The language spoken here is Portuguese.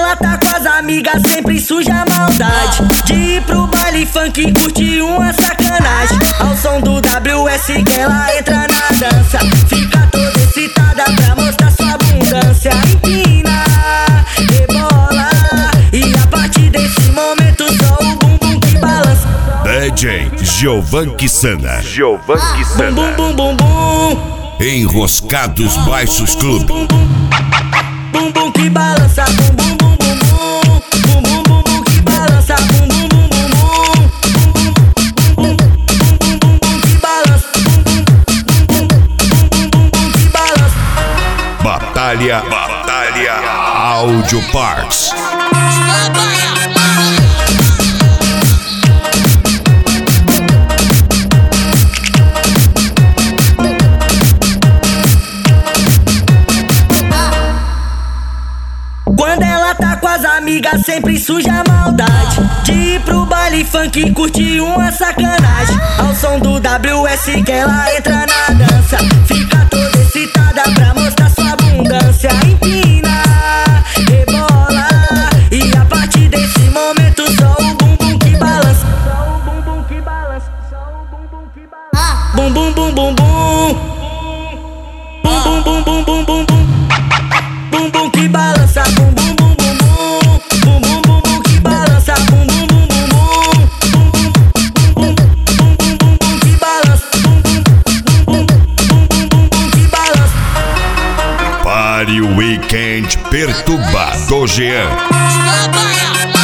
ela tá com as amigas sempre suja a maldade de ir pro baile funk e curtir uma sacanagem. Ao som do WS que ela entra na dança, fica toda excitada pra mostrar sua abundância. Empina, rebola, e a partir desse momento só o bumbum que balança. DJ Giovan Kisana. Bum bum bum bum. Enroscados Baixos Clube. Bum bum que balança, bum bum bum bum bum. Bum bum bum bum que balança, bum bum bum bum bum. Bum bum bum bum que balança, bum bum bum que balança. Batalha Audio Parts. Quando ela tá com as amigas sempre suja a maldade de ir pro baile funk e curtir uma sacanagem. Ao som do WS que ela entra na dança, fica toda excitada pra mostrar sua abundância. Empina, rebola, e a partir desse momento só o bumbum que balança. Só o bumbum que balança, só o bumbum que balança. Bum bum bum bum bum. Bum bum bum bum bum bum. Bumbum que balança, bum bum bum bum bum. Bum bum bum bum que balança, bum bum bum bum bum. Bum bum bum bum que balança, bum bum bum bum que balança. Party Weekend Perturbado Jean.